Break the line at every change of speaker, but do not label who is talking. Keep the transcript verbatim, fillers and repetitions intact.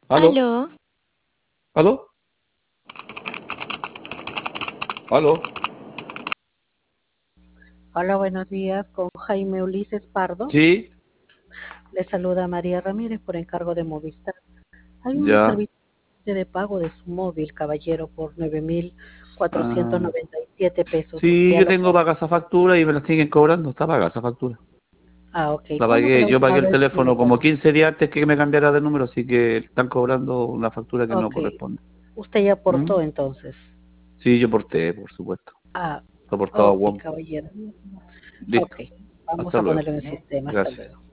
¿Aló?
Aló,
¿Aló? ¿Aló?
Hola, buenos días. Con Jaime Ulises Pardo.
Sí,
Le saluda María Ramírez por encargo de Movistar. Hay un
ya.
servicio de pago de su móvil, caballero, por nueve mil cuatrocientos
Ah,
noventa y siete pesos. ¿Usted
sí,
ya
yo
lo
tengo
puede?
pagada esa factura y me la siguen cobrando. Está pagada esa factura.
Ah, ok.
La
¿Cuándo fue
pagué,
la
yo
última
pagué el
vez que
teléfono como
usó?
quince días antes que me cambiara de número, así que están cobrando una factura que no
Ok.
corresponde.
Usted ya
¿Mm?
aportó entonces.
Sí, yo porté, por supuesto.
Ah,
Lo he portado a
ok,
WOM.
caballero. Ok.
Listo.
Vamos
Hasta
a
luego.
ponerlo en el sistema. Hasta
Gracias.
luego.